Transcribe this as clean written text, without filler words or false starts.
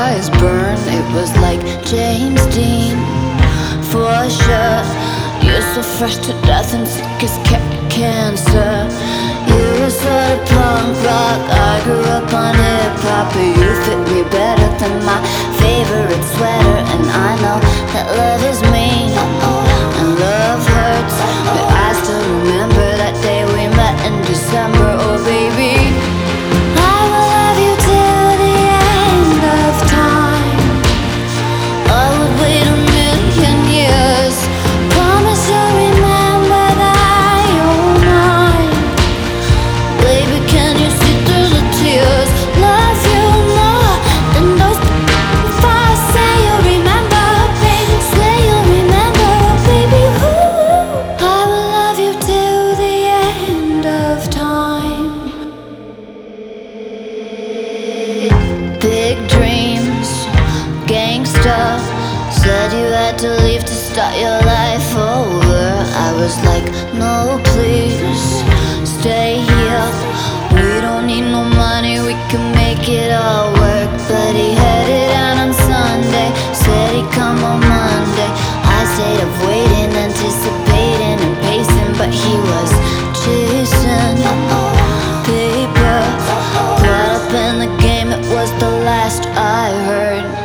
eyes burn. It was like James Dean, for sure. You're so fresh to death and sick as cancer. You were sort of punk rock, I grew up on hip-hop. But you fit me better than my favorite sweater. And I know that love is mean and love hurts, but I still remember that day we met in December. Oh baby, I will love you till the end of time. I would wait a million years. Promise you'll remember that you're mine. Baby, can you see through the tears? Love you more than those. If I say you'll remember, baby, say you'll remember, baby. Ooh, I will love you till the end of time. Big dreams, gangsta. Said you had to leave to start your life over. I was like, no please, stay here. We don't need no money, we can make it all work. But he headed out on Sunday, said he'd come on Monday. I stayed up waiting, anticipating and pacing, but he was chasing paper. Caught up in the game, it was the last I heard.